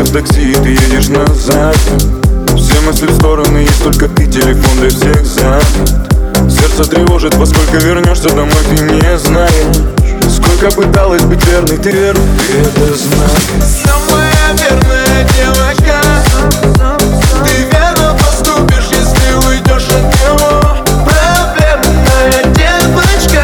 в такси, и ты едешь назад. Все мысли в стороны, есть только ты, телефон для всех занят. Сердце тревожит, во сколько вернешься домой, ты не знаешь. Сколько пыталась быть верной, ты верна, ты это знаешь. Самая верная девочка, ты верно поступишь, если уйдешь от него. Проблемная девочка,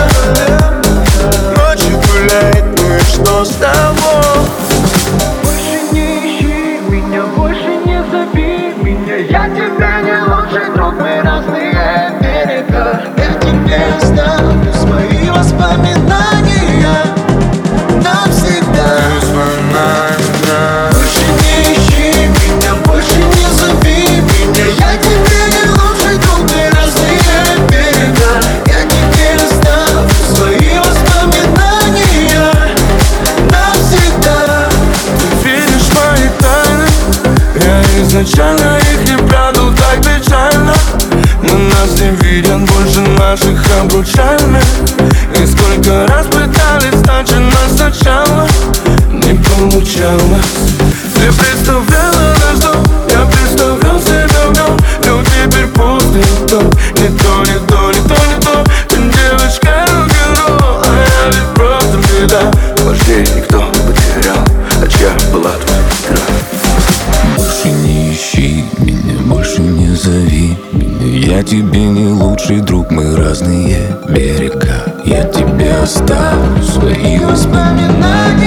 ночью гуляет, ну и что с того? Больше не ищи меня, больше не зови меня. Я тебе не лучший друг, мы разные берега. Я тебе оставлю свои воспоминания навсегда. Больше не ищи меня, больше не зови меня. Я тебе не лучший друг, мы разные берега. Я тебе оставлю свои воспоминания навсегда. Ты видишь мои тайны, я изначально их не прятал так печально. Но нас не видят больше наших обручальных. И сколько раз пытались начать нас сначала, не получалось. Ты представляла наш дом, я представлял себя в нем. Но теперь пустый дом, не то, не то, не то, не то. Ты девочка рок-н-ролл, а я ведь просто беда. Вождей никто потерял, а чья была твоя игра? Больше не ищи меня, больше не зови меня. Я тебе не лучший друг, мы разные берега. Я тебе оставлю свои воспоминания